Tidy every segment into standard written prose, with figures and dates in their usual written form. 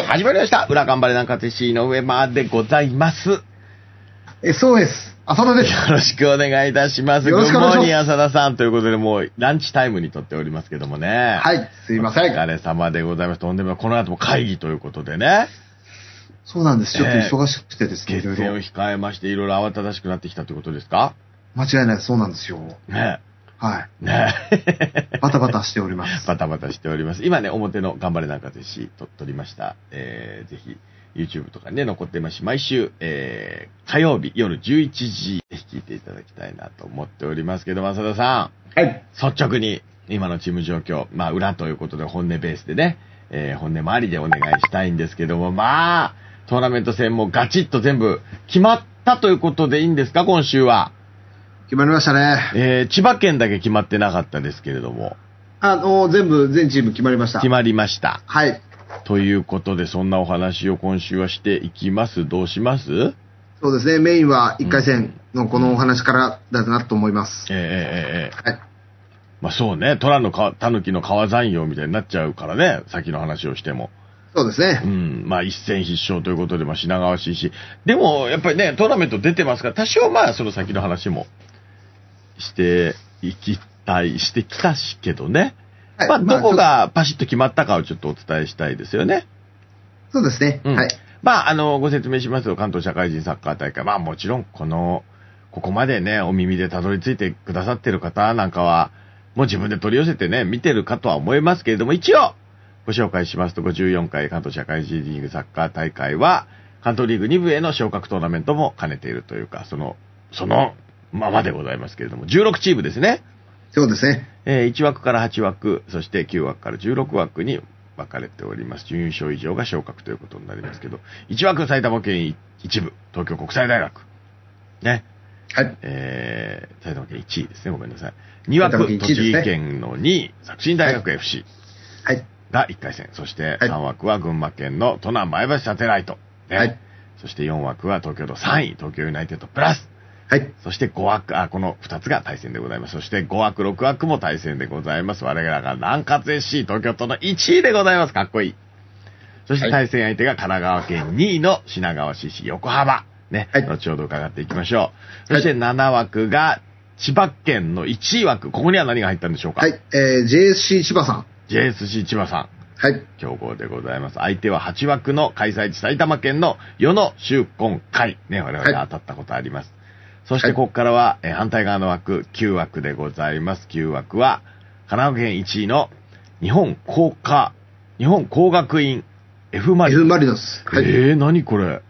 始まりました。裏頑張れなんかてしの上までございます。 そうです。浅田です。 よろしくお願いいたします。 よろしくお願いします。 グッモーニング浅田さんということで、もうランチタイムにとっておりますけどもね。 はい、すいません。 お疲れ様でございます。とんでもない。この後も会議ということでね。 そうなんです。ちょっと忙しくてですね。 決戦を控えまして、いろいろ慌ただしくなってきたということですか？ 間違いない。そうなんですよ。 ね。 はい。 ね。 バタバタしております。 バタバタしております。今ね、表の頑張れなんかてし撮りました。ぜひ。YouTube とかね、残ってますし、毎週、火曜日夜11時、ぜひ聞いていただきたいなと思っておりますけど、浅田さん。はい。 率直に、今のチーム状況、まあ、裏ということで本音ベースでね、本音周りでお願いしたいんですけども、まあ、トーナメント戦もガチッと全部決まったということでいいんですか、今週は。 決まりましたね。 千葉県だけ決まってなかったですけれども。 全チーム決まりました。 決まりました。 はい。 ということで、そんなお話を今週はしていきます。どうします？ そうですね。メインは1回戦のこのお話からだなと思います。 はい。まあそうね。タヌキの川山用みたいになっちゃうからね。先の話をしても。 そうですね。 まあ一戦必勝ということで、まあ品川しいし。でも、やっぱりね、トーナメント出てますから、多少まあその先の話もしてきたしけどね。はい、まあ、どこがパシッと決まったかをちょっとお伝えしたいですよね。 そうですね。はい。 まあ、ご説明しますと、関東社会人サッカー大会。まあ、もちろん、ここまでね、お耳でたどり着いてくださってる方なんかは、もう自分で取り寄せてね、見てるかとは思いますけれども、一応、ご紹介しますと、54回関東社会人リーグサッカー大会は、関東リーグ2部への昇格トーナメントも兼ねているというか、そのままでございますけれども、16チームですね。 そうですね。 1枠から8枠、そして9枠から16枠に分かれております。準優勝以上が昇格ということになりますけど、1枠埼玉県1部、東京国際大学。ね。 はい。 埼玉県1位ですね。ごめんなさい。2枠、栃木県の2位、作新大学 FC。 はい。 が1回戦。そして3枠は群馬県の都南前橋サテライト。ね。はい。そして4枠は東京都3位、東京ユナイテッドプラス。はい。そして5枠、この2つが対戦でございます。そして5枠、6枠も対戦でございます。我々が南葛 FC 東京都の1位でございます。かっこいい。そして対戦相手が神奈川県2位の品川市横浜。ね。はい。後ほど伺っていきましょう。そして7枠が千葉県の1位枠。ここには何が入ったんでしょうか？ はい。JSC 千葉さん。 JSC 千葉さん。 はい。 強豪でございます。相手は8枠の開催地埼玉県の与野秀根会。ね。我々が当たったことあります。そしてここからは、反対側の枠、9枠でございます。9枠は、神奈川県1位の日本工学院 F マリノス。 F マリノス。 はい。何これ？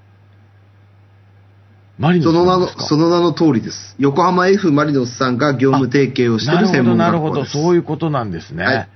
マリノスその名の通りです。横浜 F マリノスさんが業務提携をしている専門学校です。 なるほど、そういうことなんですね。はい、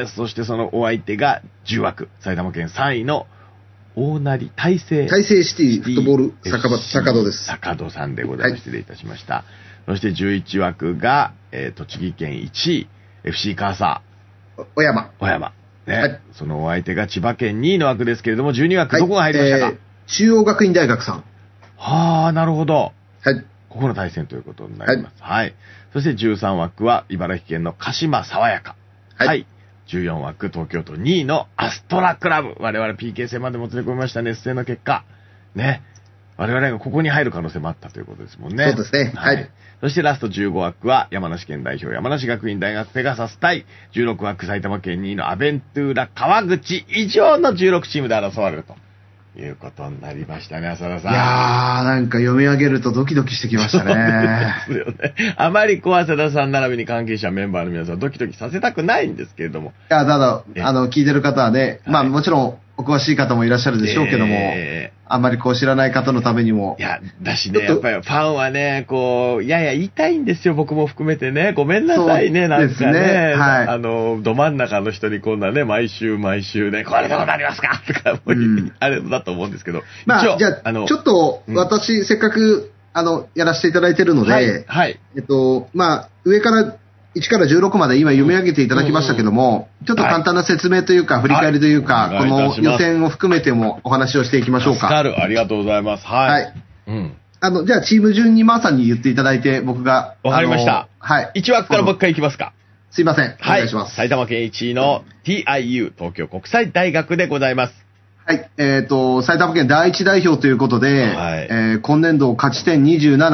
そしてそのお相手が10枠、埼玉県3位の大成シティフットボール坂戸です。 坂戸さんでございます。失礼いたしました。そして11枠が、栃木県1位、FC カーサー。小山。 ね。はい、そのお相手が千葉県2位の枠ですけれども、12枠どこが入りましたか？ 中央学院大学さん。 はあ、なるほど。 はい。 ここの対戦ということになります。はい。そして13枠は茨城県の鹿島爽やか。はい。14枠、東京都2位のアストラクラブ。我々 PK 戦までもつれ込みました熱戦の結果。ね。我々がここに入る可能性もあったということですもんね。 そうですね。はい。 そしてラスト15枠は山梨県代表山梨学院大学ペガサス対16枠埼玉県2位のアベントゥーラ川口以上の16チームで争われるということになりましたね、浅田さん。 いやー、なんか読み上げるとドキドキしてきましたね。 そうですよね。あまり浅田さん並びに関係者メンバーの皆さんドキドキさせたくないんですけれども。 いや、ただ、聞いてる方はね、まあもちろんお詳しい方もいらっしゃるでしょうけども、あんまり知らない方のためにも。 いや、だしね、やっぱりファンはね、いや言いたいんですよ、僕も含めてね。ごめんなさいね、なんかね。はい。ど真ん中の人にこんなね、毎週ね、これでございますかとか、あれだと思うんですけど。 まあ、じゃあ、ちょっと、私、せっかく、やらせていただいてるので、 はい。 まあ、上から、1から16まで今読み上げていただきましたけども、ちょっと簡単な説明というか、振り返りというか、この予選を含めてもお話をしていきましょうか。 ありがとうございます。はい。 じゃあチーム順にまさに言っていただいて、僕が。 わかりました。はい。1枠からもう一回いきますか。 すいません。お願いします。 埼玉県1位の TIU、東京国際大学でございます。 はい。埼玉県第一代表ということで、はい、今年度勝ち点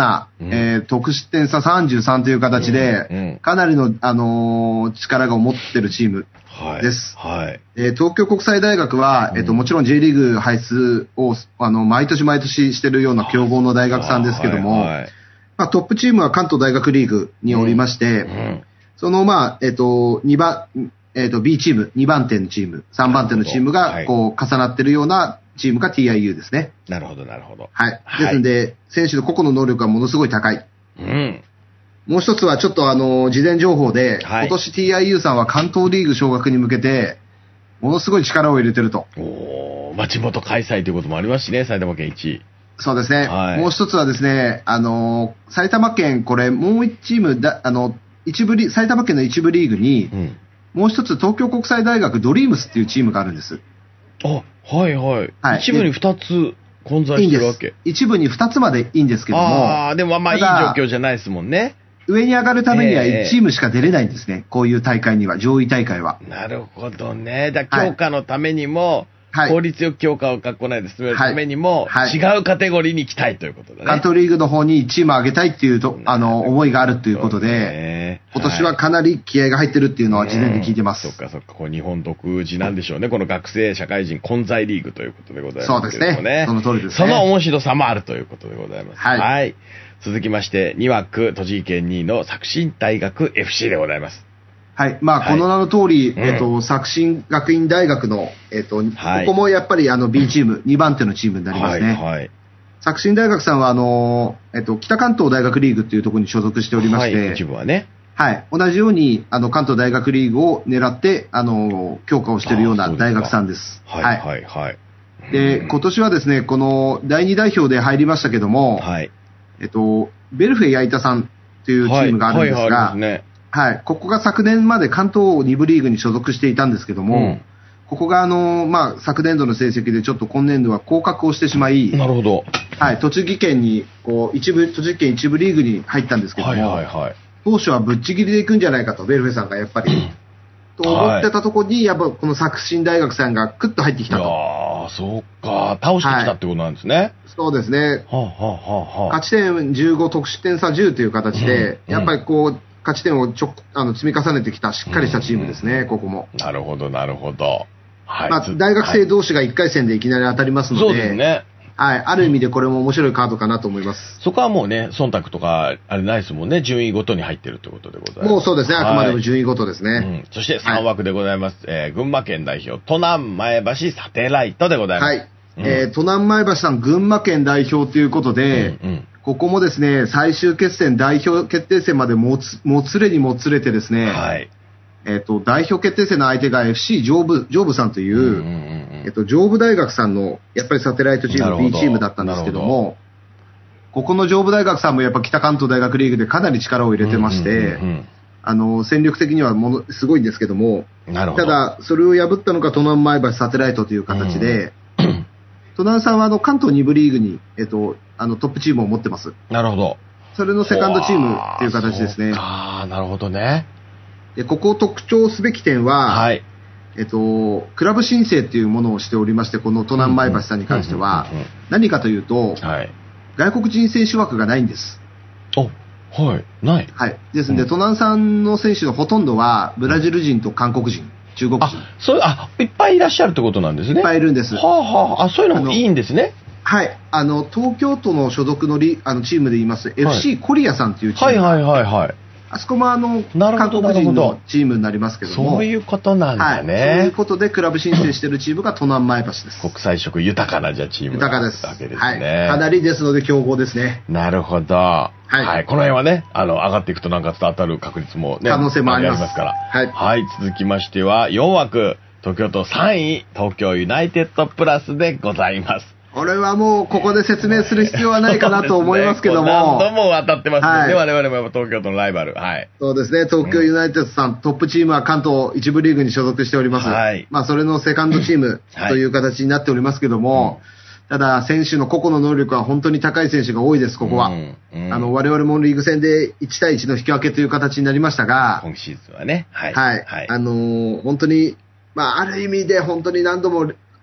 27、得失点差33という形で、かなりの、力が持ってるチームです。はい。東京国際大学は、もちろん J リーグ輩出を、毎年毎年してるような強豪の大学さんですけども、まあ、トップチームは関東大学リーグにおりまして、その、まあ、2番、B チーム、2番手のチーム、3番手のチームが、こう、重なってるようなチームが TIU ですね。 なるほど、なるほど。 はい。ですんで、選手の個々の能力がものすごい高い。もう一つはちょっと事前情報で、今年 TIU さんは関東リーグ昇格に向けて、ものすごい力を入れてると。 地元開催ということもありますしね、埼玉県1位。 そうですね。もう一つはですね、埼玉県、これ、もう一チーム埼玉県の一部リーグに、もう一つ東京国際大学ドリームスっていうチームがあるんです。 はいはい。一部に2つ混在してるわけ。 一部に2つまでいいんですけども。 でもまあいい状況じゃないですもんね。 上に上がるためには1チームしか出れないんですね。こういう大会には、上位大会は。 なるほどね。強化のためにも、効率よく強化を学校内で進めるためにも、違うカテゴリーに行きたいということだね。 関東リーグの方にチームを上げたいっていう思いがあるということで、今年はかなり気合が入ってるっていうのは事前に聞いてます。 そっかそっか。これ日本独自なんでしょうね。この学生社会人混在リーグということでございます。 そうですね。その通りですね。 その面白さもあるということでございます。はい。続きまして、2枠、栃木県2位の作新大学 FC でございます。 はい。まあ、この名の通り、作新学院大学の、ここもやっぱりB チーム、2番手のチームになりますね。作新大学さんは北関東大学リーグっていうところに所属しておりまして、 一部はね。 はい。同じように、関東大学リーグを狙って、強化をしているような大学さんです。 はい。 で、今年はですね、この第2代表で入りましたけども、ベルフェ矢板さんというチームがあるんですが、はい。ここが昨年まで関東2部リーグに所属していたんですけども、ここがまあ、昨年度の成績でちょっと今年度は降格をしてしまい、 なるほど。 はい。栃木県に、栃木県一部リーグに入ったんですけども、当初はぶっちぎりで行くんじゃないかと、ベルフェさんがやっぱり、と思ってたところに、やっぱこの作新大学さんがクッと入ってきたと。 そうか。倒してきたってことなんですね。 そうですね。勝ち点15、得失点差10という形で、やっぱり勝ち点を積み重ねてきたしっかりしたチームですね、ここも。 なるほど、なるほど。 はい。まあ、大学生同士が1回戦でいきなり当たりますので、 そうですね。 はい。ある意味でこれも面白いカードかなと思います。 そこはもうね、忖度とか、あれないですもんね。順位ごとに入ってるということでございます。 もうそうですね。あくまでも順位ごとですね。 そして3枠でございます。群馬県代表、都南前橋サテライトでございます。 はい。都南前橋さん、群馬県代表ということで、ここもですね、最終決戦、代表決定戦までもつれにもつれてですね、代表決定戦の相手が FC 上部さんという、上部大学さんの、やっぱりサテライトチーム、B チームだったんですけども、ここの上部大学さんもやっぱ北関東大学リーグでかなり力を入れてまして、戦力的にはすごいんですけども、ただ、それを破ったのが都南前橋サテライトという形で、都南さんは関東2部リーグに、トップチームを持ってます。 なるほど。 それのセカンドチームっていう形ですね。 なるほどね。 で、ここを特徴すべき点は、クラブ申請っていうものをしておりまして、この都南前橋さんに関しては、何かというと、外国人選手枠がないんです。 ない。 はい。ですので、都南さんの選手のほとんどは、ブラジル人と韓国人、中国人。 いっぱいいらっしゃるってことなんですね。 いっぱいいるんです。 そういうのもいいんですね。 はい。東京都の所属のチームで言います、FC コリアさんっていうチーム。あそこも韓国人のチームになりますけども。 そういうことなんだね。 そういうことでクラブ申請しているチームが都南前橋です。 国際色豊かなチーム豊かです。 わけですね。 かなりですので強豪ですね。 なるほど。この辺はね、上がっていくとなんか当たる確率もね、 可能性もありますから。続きましては4枠、東京都3位、東京ユナイテッドプラスでございます。 これはもうここで説明する必要はないかなと思いますけども。 何度も当たってますね。我々も東京都のライバル。 そうですね。東京ユナイテッドさん、トップチームは関東一部リーグに所属しております。まあそれのセカンドチームという形になっておりますけども、ただ選手の個々の能力は本当に高い選手が多いです、ここは。我々もリーグ戦で1対1の引き分けという形になりましたが、 今シーズンはね。 本当に、まあある意味で本当に何度も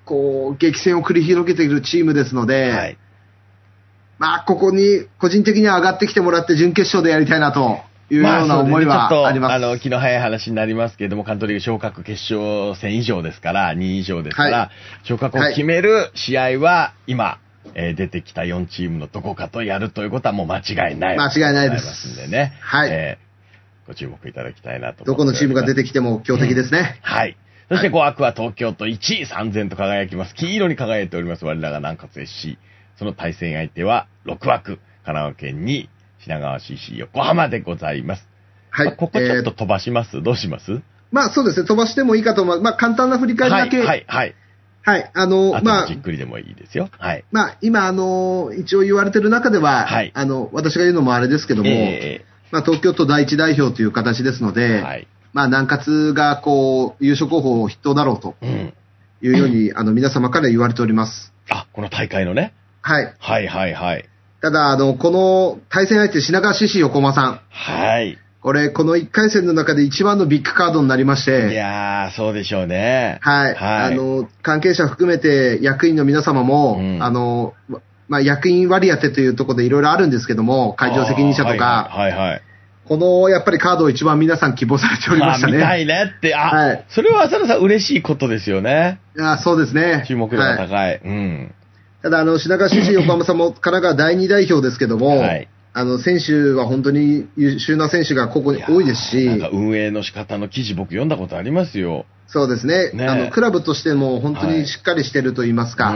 激戦を繰り広げているチームですので、はい、ここに個人的には上がってきてもらって準決勝でやりたいなというような思いはあります。 ちょっと気の早い話になりますけれども、関東リーグ昇格決勝戦以上ですから、2位以上ですから、はい、昇格を決める試合は今、出てきた4チームのどこかとやるということはもう間違いない。 間違いないです。 んでね。 はい。 ご注目いただきたいなと思います。 どこのチームが出てきても強敵ですね。 はい。そして5枠は東京都1位3000と輝きます。金色に輝いております。我らが南葛 SC。その対戦相手は6枠。神奈川県に品川 CC 横浜でございます。はい。ここちょっと飛ばします、どうします？ そうですね。飛ばしてもいいかと思います。簡単な振り返りだけ。 はい。 はい。 じっくりでもいいですよ。はい。 今、一応言われてる中では、はい。私が言うのもあれですけども、東京都第一代表という形ですので、はい。南葛が優勝候補筆頭だろうというように、皆様から言われております。 この大会のね。 はい。 はい。 ただ、この対戦相手、品川 CC 横浜さん。 はい。 この1回戦の中で一番のビッグカードになりまして。 いやー、そうでしょうね。 はい。関係者含めて役員の皆様も、役員割り当てというところでいろいろあるんですけども、会場責任者とか。 はい。 やっぱりカードを一番皆さん希望されておりましたね。 見たいねって、はい。それは浅田さん嬉しいことですよね。 そうですね。 注目度が高い。 ただ、品川 CC 横浜さんも神奈川第2代表ですけども、はい。選手は本当に優秀な選手がここに多いですし。 なんか運営の仕方の記事僕読んだことありますよ。 そうですね。クラブとしても本当にしっかりしてると言いますか。はい。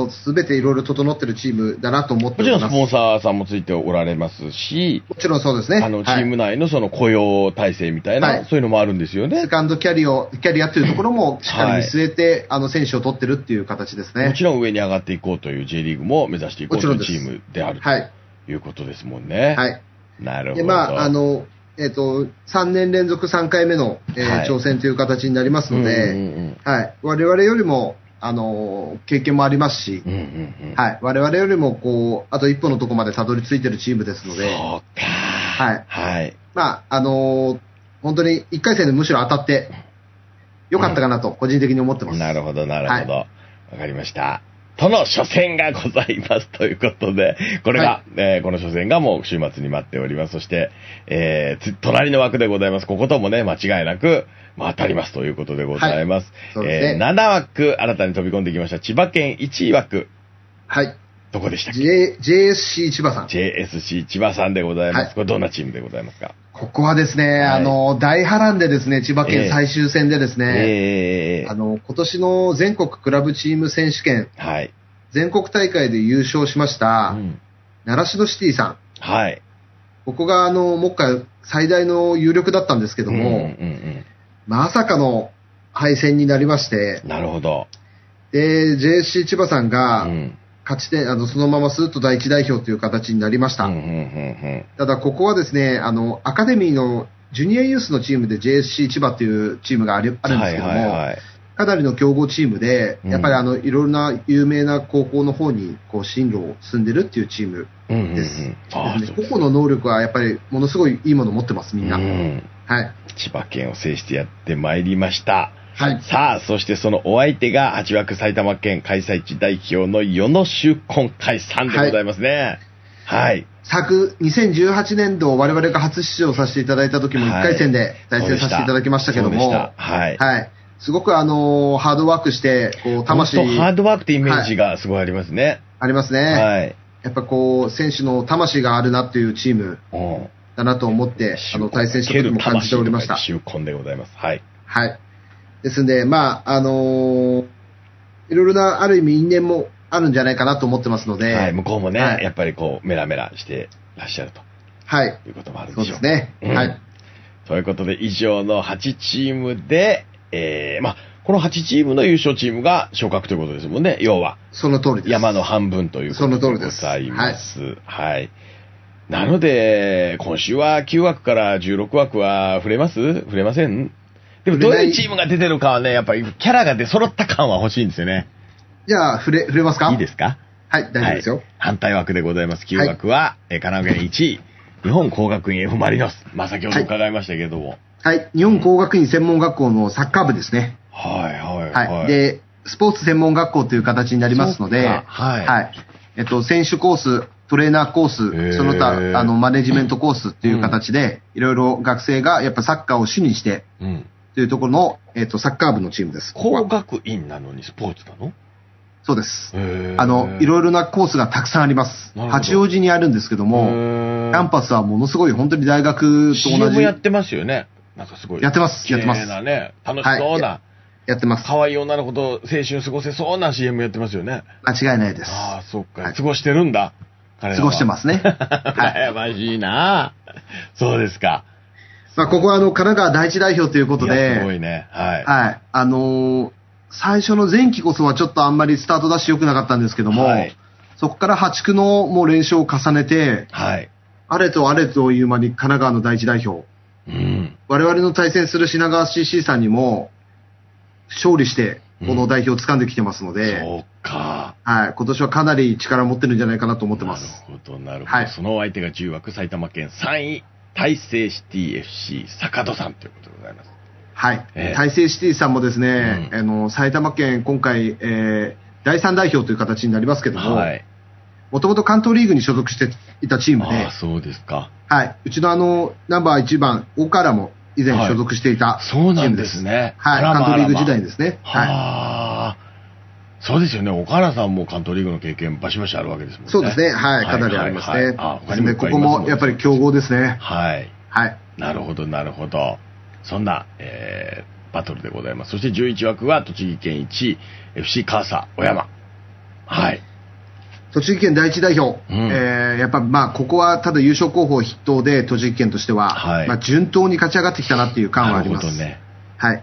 すべていろいろ整ってるチームだなと思っております。 もちろんスポンサーさんもついておられますし。 もちろんそうですね。 チーム内のその雇用体制みたいな、そういうのもあるんですよね。 セカンドキャリアというところもしっかり見据えて、選手を取ってるっていう形ですね。 もちろん上に上がっていこうという J リーグも目指していこうというチームであるということですもんね。 はい。 なるほど。 3年連続3回目の、挑戦という形になりますので、はい。我々よりも、経験もありますし、はい。我々よりも、あと一歩のところまでたどり着いてるチームですので、 そうか。 はい。本当に1回戦でむしろ当たって、よかったかなと、個人的に思ってます。 なるほど。わかりました。との初戦がございますということで、これが、この初戦がもう週末に待っております。そして、隣の枠でございます。ここともね、間違いなく、当たりますということでございます。 そうですね。 7枠、新たに飛び込んできました。千葉県1位枠。 はい。 どこでしたっけ？ JSC 千葉さん。 JSC 千葉さんでございます。これどんなチームでございますか？ ここはですね、大波乱でですね、千葉県最終戦でですね、今年の全国クラブチーム選手権、はい、全国大会で優勝しました、習志野シティさん。はい。ここが目下最大の有力だったんですけども、まさかの敗戦になりまして、 なるほど。 で、JSC 千葉さんが、勝ち点、そのままスーッと第一代表という形になりました。ただ、ここはですね、アカデミーのジュニアユースのチームで JSC 千葉というチームがあるんですけども、かなりの強豪チームで、やっぱりいろいろな有名な高校の方に進路を進んでるっていうチームです。個々の能力はやっぱりものすごいいいものを持ってます、みんな。はい。 千葉県を制してやってまいりました。 はい。 さあ、そしてそのお相手が8枠埼玉県開催地代表の与野秀今回さんでございますね。はい。 2018年度我々が初出場させていただいた時も1回戦で対戦させていただきましたけども、はい。すごくハードワークして、 魂。ハードワークってイメージがすごいありますね。 ありますね。はい。やっぱ選手の魂があるなっていうチームだなと思って、対戦した時も感じておりました。 秀今でございます。はい。 はい。ですんで、いろいろな、ある意味因縁もあるんじゃないかなと思ってますので。 はい、向こうもね、やっぱりメラメラしてらっしゃると。 はい。 いうこともあるんでしょう。 そうですね。はい。 ということで、以上の8チームで、この8チームの優勝チームが昇格ということですもんね、要は。 その通りです。 山の半分ということでございます。はい。なので、今週は9枠から16枠は触れません？でもどういうチームが出てるかはね、やっぱりキャラが揃った感は欲しいんですよね。 じゃあ、触れますか？ いいですか？ はい、大丈夫ですよ。 反対枠でございます。9枠は、神奈川県1位、日本工学院 F マリノス。先ほど伺いましたけども。 はい、日本工学院専門学校のサッカー部ですね。 はい。 で、 スポーツ専門学校という形になりますので、はい。選手コース、トレーナーコース、その他、マネジメントコースっていう形で、いろいろ学生がやっぱサッカーを主にして、というところの、サッカー部のチームです。 工学院なのにスポーツなの？ そうです。いろいろなコースがたくさんあります。八王子にあるんですけども、キャンパスはものすごい本当に大学と同じ。 CM やってますよね。なんかすごい。 やってます。 やってます。ね、楽しそうな。 やってます。 可愛い女の子と青春過ごせそうな CM やってますよね。 間違いないです。 ああ、そっか。過ごしてるんだ。 過ごしてますね。 羨ましいな。そうですか。 まあ、ここは神奈川第一代表ということで。 すごいね。はい。 はい。最初の前期こそはちょっとあんまりスタートダッシュ良くなかったんですけども、そこから8区のもう連勝を重ねて、あれとあれという間に神奈川の第一代表。我々の対戦する品川 CC さんにも、勝利して、この代表を掴んできてますので、 そうか。 はい。今年はかなり力を持ってるんじゃないかなと思ってます。 なるほど、なるほど。その相手が10枠、埼玉県3位、大成シティ FC 坂戸さんということでございます。はい。大成シティさんもですね、埼玉県今回、第3代表という形になりますけども、もともと関東リーグに所属していたチームで、 そうですか。 はい。うちのナンバー1番、岡原も以前所属していたチームです。 そうなんですね。 はい。関東リーグ時代ですね。 はい。そうですよね。岡原さんも関東リーグの経験バシバシあるわけですもんね。 そうですね。はい。かなりありますね。他にもここもやっぱり強豪ですね。 はい。 はい。 なるほど、なるほど。そんな、バトルでございます。そして11枠は栃木県1位、FC カーサ小山。はい。 栃木県第一代表。やっぱまあ、ここはただ優勝候補筆頭で、栃木県としては、まあ、順当に勝ち上がってきたなっていう感はあります。なるほどね。はい。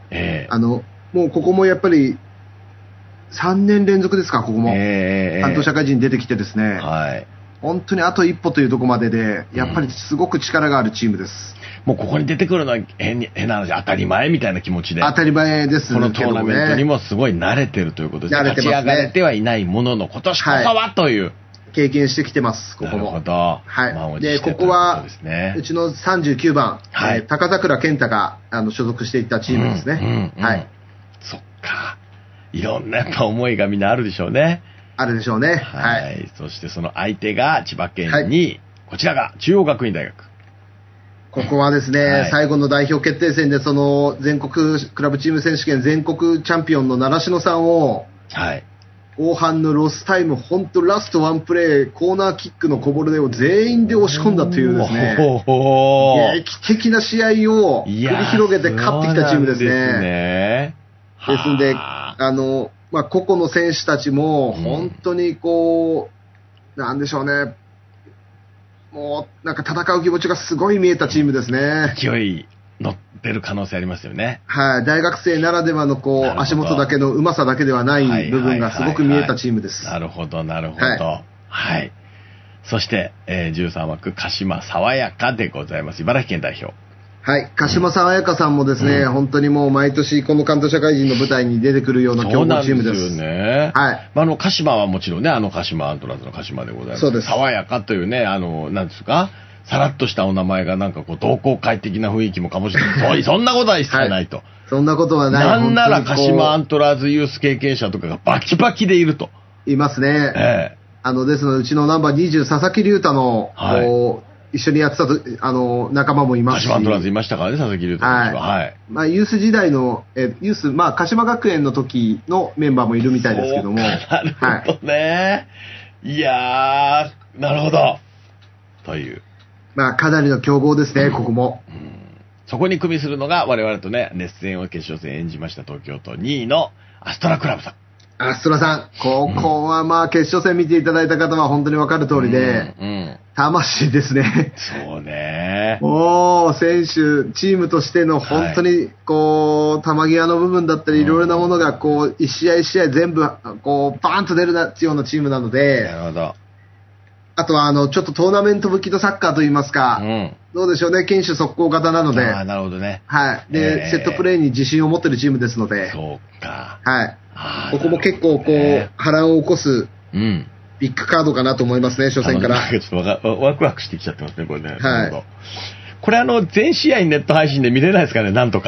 もうここもやっぱり、3年連続ですか、ここも。関東社会人出てきてですね。はい。本当にあと一歩というところまでで、やっぱりすごく力があるチームです。 もうここに出てくるのは変な話、当たり前みたいな気持ちで。 当たり前ですけどね。 このトーナメントにもすごい慣れてるということで、勝ち上がれてはいないものの、今年こそはという。 経験してきてます、ここも。 なるほど。 はい。で、ここは、うちの39番、高桜健太が所属していたチームですね。はい。 そっか。いろんなやっぱ思いがみんなあるでしょうね。 あるでしょうね。 はい。そしてその相手が千葉県に、こちらが中央学院大学。 ここはですね、最後の代表決定戦でその全国クラブチーム選手権全国チャンピオンの習志野さんを、後半のロスタイム、本当ラストワンプレー、コーナーキックのこぼれを全員で押し込んだというですね、劇的な試合を繰り広げて勝ってきたチームですね。ですんで、まあ、個々の選手たちも、本当にこう、なんでしょうね、もう、なんか戦う気持ちがすごい見えたチームですね。 勢い乗ってる可能性ありますよね。 はい。大学生ならではの、こう、足元だけのうまさだけではない部分がすごく見えたチームです。 なるほど、なるほど。はい。そして、13枠、鹿島爽やかでございます。茨城県代表。 はい。鹿島爽やかさんもですね、本当にもう毎年この関東社会人の舞台に出てくるような強豪チームです。そうですよね。はい。 鹿島はもちろんね、鹿島アントラーズの鹿島でございます。そうです。爽やかというね、なんですか、さらっとしたお名前がなんかこう、同好会的な雰囲気も醸し出て、そんなことは一切ないと。 そんなことはない。 なんなら鹿島アントラーズユース経験者とかがバキバキでいると。 いますね。ですので、うちのナンバー20、佐々木隆太の、一緒にやってた仲間もいますし。 鹿島アントラーズいましたからね、佐々木隆太選手は。はい。 まあ、ユース時代の、ユース、まあ、鹿島学園の時のメンバーもいるみたいですけども。 なるほどね。いやー、なるほど。という。 まあ、かなりの強豪ですね、ここも。 そこに組みするのが、我々とね、熱戦を決勝戦演じました東京都2位のアストラクラブさん。 アストラさん、ここはまあ決勝戦見ていただいた方は本当にわかる通りで、魂ですね。 そうね。 選手、チームとしての本当にこう、球際の部分だったりいろいろなものがこう、一試合一試合全部こう、バーンと出るようなチームなので、 なるほど。 あとはちょっとトーナメント向きのサッカーといいますか、どうでしょうね、堅守速攻型なので。 なるほどね。 はい。で、セットプレーに自信を持ってるチームですので。 そうか。 はい。ここも結構こう、波乱を起こす、ビッグカードかなと思いますね、初戦から。 ちょっとワクワクしてきちゃってますね、これね。はい。これ全試合ネット配信で見れないですかね、なんとか。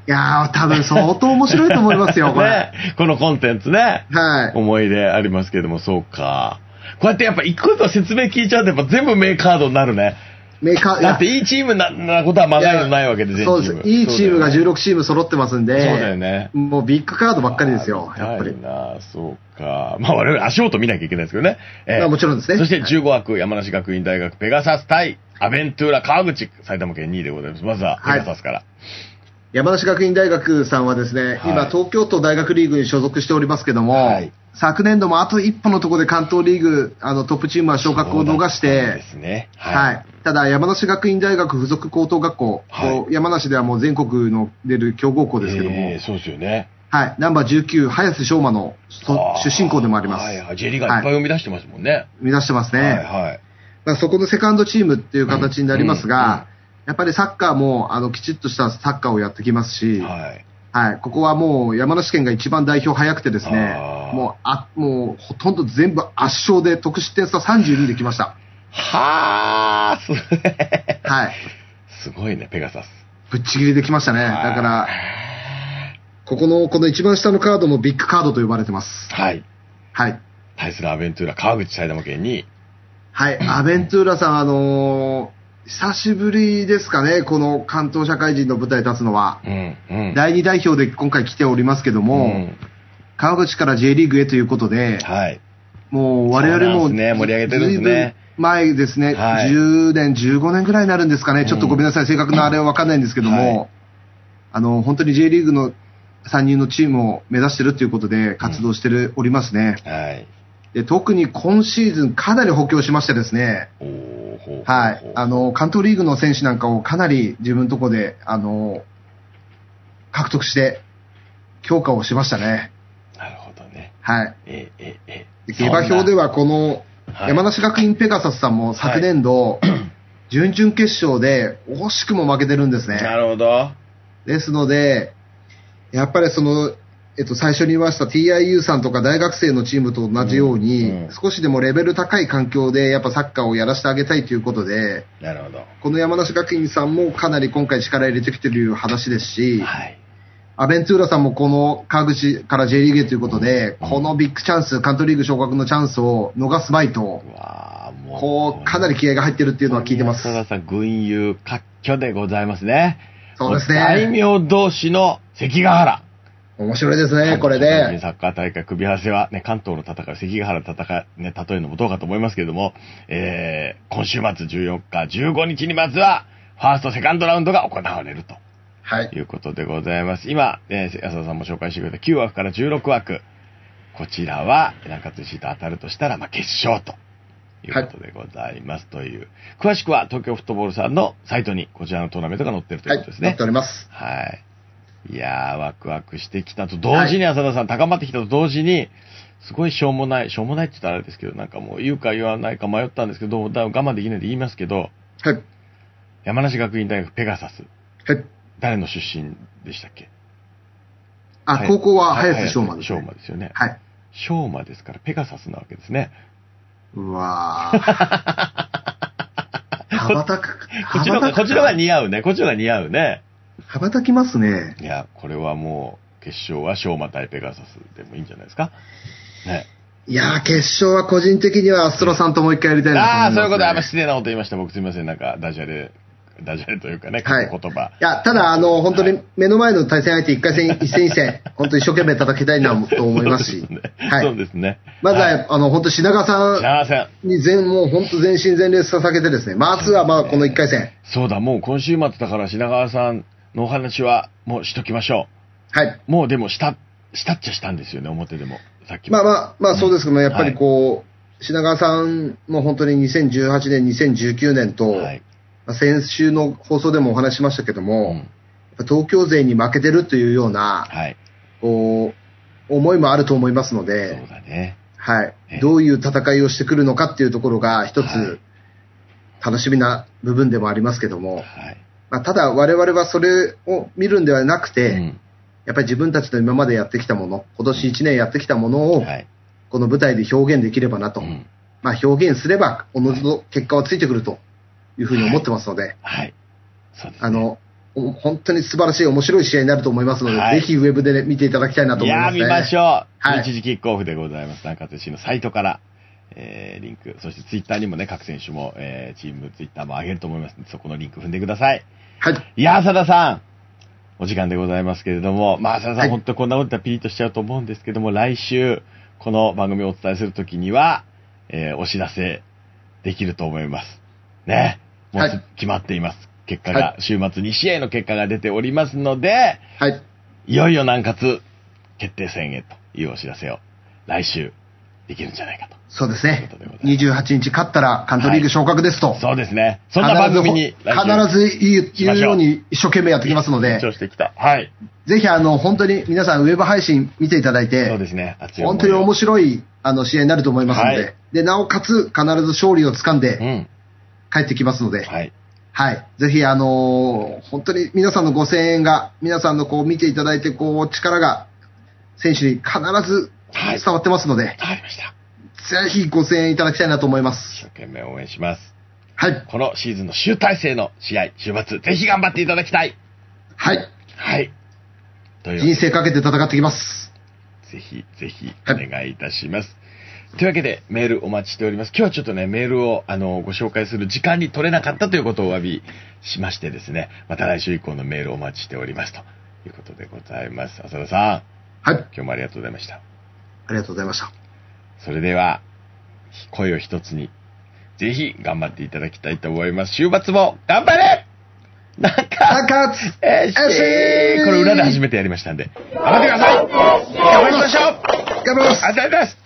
いやー、多分相当面白いと思いますよ、これ。 ね、このコンテンツね。 はい。 思い出ありますけども、そうか。こうやってやっぱ一個一個説明聞いちゃうとやっぱ全部名カードになるね。だっていいチームなことはまがいないわけで、全チーム。 そうです。いいチームが16チーム揃ってますんで。 そうだよね。 もうビッグカードばっかりですよ、やっぱり。 そうか。まあ我々足元見なきゃいけないですけどね。 もちろんですね。 そして15枠、山梨学院大学ペガサス対アベントゥーラ川口、埼玉県2位でございます。まずはペガサスから。 山梨学院大学さんはですね、今東京都大学リーグに所属しておりますけども、昨年度もあと一歩のところで関東リーグトップチームは昇格を逃して、 ですね。 はい。ただ山梨学院大学附属高等学校、山梨ではもう全国の出る強豪校ですけども、 そうですよね。 はい。ナンバー19、早瀬翔馬の出身校でもあります。 はいはい。J リーガーいっぱい生み出してますもんね。 生み出してますね。はいはい。そこのセカンドチームっていう形になりますが、やっぱりサッカーもきちっとしたサッカーをやってきますし、はい。ここはもう山梨県が一番代表早くてですね、もうほとんど全部圧勝で得失点差32できました。 はー、 はい。 すごいね、ペガサス。 ぶっちぎりできましたね。だから、この一番下のカードもビッグカードと呼ばれてます。 はい。 はい。 対するアベントゥーラ、川口埼玉県に。 はい。アベントゥーラさん、久しぶりですかね、この関東社会人の舞台に立つのは。第2代表で今回来ておりますけども、川口から J リーグへということで、もう我々も、 盛り上げてるんですね。 前ですね、10年、15年ぐらいになるんですかね、ちょっとごめんなさい、正確なあれは分かんないんですけども、本当に J リーグの参入のチームを目指してるということで活動しておりますね。で特に今シーズンかなり補強しましてですね、はい、関東リーグの選手なんかをかなり自分のところで、獲得して強化をしましたね。 なるほどね。 はい。下馬評ではこの山梨学院ペガサスさんも昨年度、準々決勝で惜しくも負けてるんですね。 なるほど。 ですので、やっぱり最初に言いました TIU さんとか大学生のチームと同じように、少しでもレベル高い環境でやっぱサッカーをやらせてあげたいということで、 なるほど。 この山梨学院さんもかなり今回力入れてきてる話ですし、アベントゥーラさんもこの川口から J リーグということで、このビッグチャンス、関東リーグ昇格のチャンスを逃すまいと、かなり気合が入ってるっていうのは聞いてます。 安田さん、群雄割拠でございますね。 そうですね。 大名同士の関ヶ原。 面白いですね、これで。 サッカー大会組み合わせはね、関東の戦い、関ヶ原の戦い、ね、例えるのもどうかと思いますけれども、今週末14日、15日にまずは、ファースト、セカンドラウンドが行われると。はい。いうことでございます。今、安田さんも紹介してくれた9枠から16枠。こちらは、中津市と当たるとしたら、決勝ということでございます。という。詳しくは、東京フットボールさんのサイトに、こちらのトーナメントが載ってるということですね。 載っております。 はい。いやー、ワクワクしてきたと同時に、浅田さん、高まってきたと同時に、すごいしょうもないって言ったらあれですけど、なんかもう言うか言わないか迷ったんですけど、我慢できないで言いますけど、 はい。 山梨学院大学ペガサス。 はい。 誰の出身でしたっけ？ 高校は早瀬翔馬です。 翔馬ですよね。 はい。 翔馬ですからペガサスなわけですね。 うわー。羽ばたく。 こっちのが似合うね。こっちのが似合うね。 羽ばたきますね。 いや、これはもう、決勝は翔馬対ペガサスでもいいんじゃないですか。ね。 いやー、決勝は個人的にはアストロさんともう一回やりたいなと思います、ね。 そういうこと、失礼なこと言いました。僕すみません。なんか、ダジャレというかね、 はい、 言葉。 いや、ただ、本当に目の前の対戦相手一回戦、一戦、本当に一生懸命叩きたいなと思いますし。 そうですね。 まずは、本当品川さんにもう本当全身全霊捧げてですね、まずはこの一回戦。 そうだ、もう今週末だから品川さんのお話はもうしときましょう。はい。 もうでもしたっちゃしたんですよね、表でも。さっきも。まあそうですけど、やっぱり品川さんも本当に2018年、2019年と、先週の放送でもお話しましたけども、東京勢に負けてるというような、思いもあると思いますので、 そうだね。 はい。どういう戦いをしてくるのかっていうところが一つ楽しみな部分でもありますけども、ただ我々はそれを見るんではなくて、やっぱり自分たちの今までやってきたもの、今年1年やってきたものを、この舞台で表現できればなと。表現すれば、おのずと結果はついてくるというふうに思ってますので、 はい。そうですね。 本当に素晴らしい面白い試合になると思いますので、はい、ぜひウェブで、ね、見ていただきたいなと思います、ね。 いや見ましょう。 はい、 日時キックオフでございます。南葛 FC のサイトから、リンク、そしてツイッターにもね、各選手も、チームツイッターも上げると思いますので、そこのリンク踏んでください。 はい。 いや浅田さん、お時間でございますけれども、まあ、浅田さん、はい、本当こんなこと言ったらピリッとしちゃうと思うんですけども、来週、この番組をお伝えするときには、お知らせできると思います。ね。もう決まっています。結果が、はい、週末2試合の結果が出ておりますので、 はい。 いよいよ南葛決定戦へというお知らせを来週できるんじゃないかと。 そうですね。28日勝ったら関東リーグ昇格ですと。 はい、そうですね。そんな番組に必ず言うように一生懸命やってきますので。 緊張してきた。はい。 ぜひ本当に皆さんウェブ配信見ていただいて、 そうですね。 本当に面白い試合になると思いますので、はい、で、なおかつ必ず勝利をつかんで帰ってきますので、 はい。 はい。ぜひ本当に皆さんのご声援が、皆さんの見ていただいて力が選手に必ず伝わってますので、 わかりました。 ぜひご声援いただきたいなと思います。 一生懸命応援します。 はい。 このシーズンの集大成の試合、週末、ぜひ頑張っていただきたい。 はい。 はい。 人生かけて戦ってきます。 ぜひ、ぜひ、お願いいたします。はい、というわけで、メールお待ちしております。今日はちょっとね、メールを、ご紹介する時間に取れなかったということをお詫びしましてですね、また来週以降のメールお待ちしておりますということでございます。浅田さん。 はい。 今日もありがとうございました。 ありがとうございました。 それでは、声を一つに、ぜひ頑張っていただきたいと思います。週末も頑張れ南葛 FC これ裏で初めてやりましたんで、頑張ってください。頑張りましょう。 頑張ります。 ありがとうございます。